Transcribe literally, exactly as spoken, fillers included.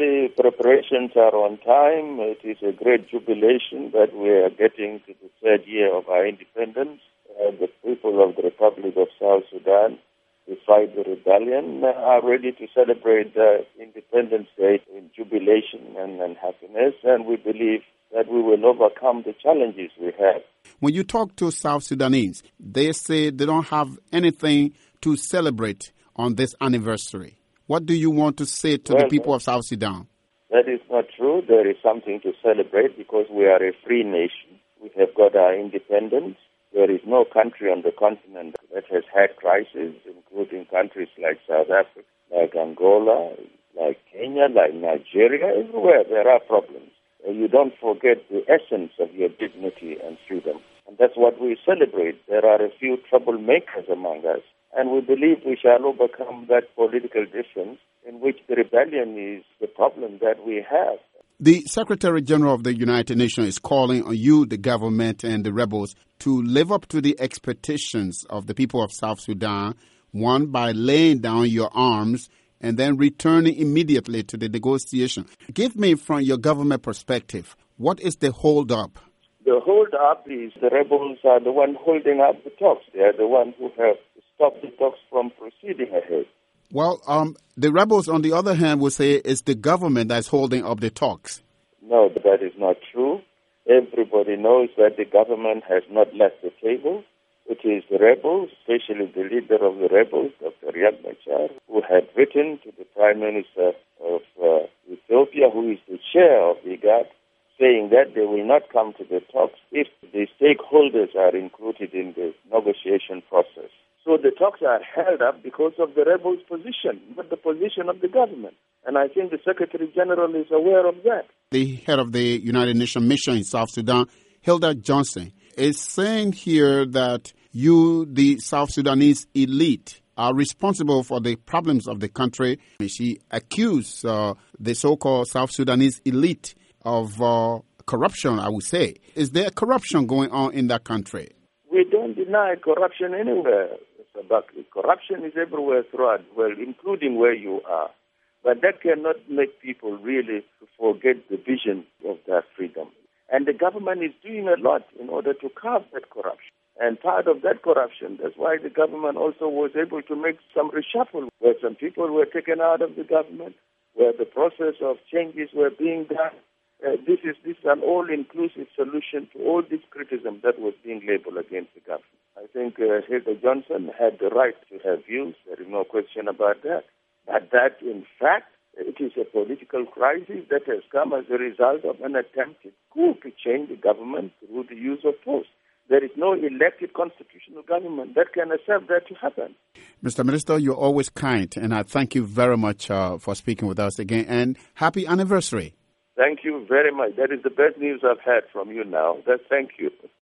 the preparations are on time. It is a great jubilation that we are getting to the third year of our independence. Uh, the people of the Republic of South Sudan, despite the rebellion, uh, are ready to celebrate the Independence Day in jubilation and, and happiness, and we believe that we will overcome the challenges we have. When you talk to South Sudanese, they say they don't have anything to celebrate on this anniversary. What do you want to say to well, the people of South Sudan? That is not true. There is something to celebrate because we are a free nation. We have got our independence. There is no country on the continent that has had crises, including countries like South Africa, like Angola, like Kenya, like Nigeria. Everywhere there are problems. You don't forget the essence of your dignity and freedom. And that's what we celebrate. There are a few troublemakers among us. And we believe we shall overcome that political difference in which the rebellion is the problem that we have. The Secretary General of the United Nations is calling on you, the government and the rebels, to live up to the expectations of the people of South Sudan, one, by laying down your arms and then returning immediately to the negotiation. Give me, from your government perspective, what is the hold-up? The hold-up is the rebels are the one holding up the talks. They are the one who have stopped the talks from proceeding ahead. Well, um, the rebels, on the other hand, will say it's the government that's holding up the talks. No, that is not true. Everybody knows that the government has not left the table. It is the rebels, especially the leader of the rebels, Doctor Riek Machar, who had written to the Prime Minister of uh, Ethiopia, who is the chair of IGAD, saying that they will not come to the talks if the stakeholders are included in the negotiation process. So the talks are held up because of the rebels' position, not the position of the government. And I think the Secretary General is aware of that. The head of the United Nations mission in South Sudan, Hilda Johnson, is saying here that you, the South Sudanese elite, are responsible for the problems of the country. She accused uh, the so-called South Sudanese elite of uh, corruption, I would say. Is there corruption going on in that country? We don't deny corruption anywhere, Mister Buckley. Corruption is everywhere throughout the world, including where you are. But that cannot make people really forget the vision of their freedom. And the government is doing a lot in order to curb that corruption. And part of that corruption, that's why the government also was able to make some reshuffle, where some people were taken out of the government, where the process of changes were being done. Uh, this is this is an all-inclusive solution to all this criticism that was being labeled against the government. I think uh, Hilda Johnson had the right to have views. There is no question about that. But that, in fact, it is a political crisis that has come as a result of an attempted coup to change the government through the use of force. There is no elected constitutional government that can accept that to happen. Mister Minister, you're always kind, and I thank you very much uh, for speaking with us again, and happy anniversary. Thank you very much. That is the best news I've had from you now. That, thank you.